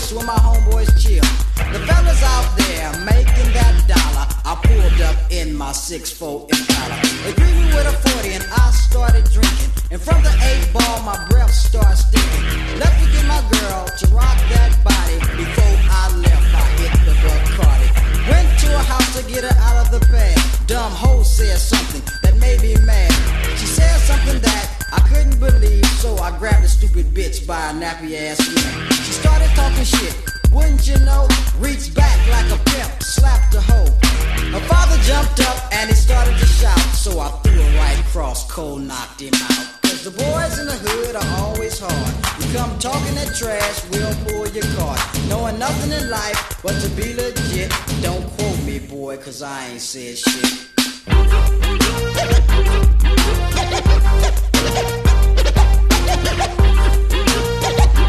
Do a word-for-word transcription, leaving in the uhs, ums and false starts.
place where my homeboys chill. The fellas out there making that dollar. I pulled up in my six four Impala. They greeted me with a forty and I started drinking. And from the eight ball, my breath started stinking. Left to get my girl to rock that body. Before I left, I hit the Bacardi. Went to her house to get her out of the bed. Dumb hoe said something that made me mad. She said something that I couldn't believe, so I grabbed the stupid bitch by her nappy ass neck. She started talking shit, wouldn't you know? Reached back like a pimp, slapped the hoe. Her father jumped up and he started to shout, so I threw her right across, cold knocked him out. Cause the boys in the hood are always hard. You come talking that trash, we'll pull your card. Knowing nothing in life but to be legit. Don't quote me, boy, cause I ain't said shit.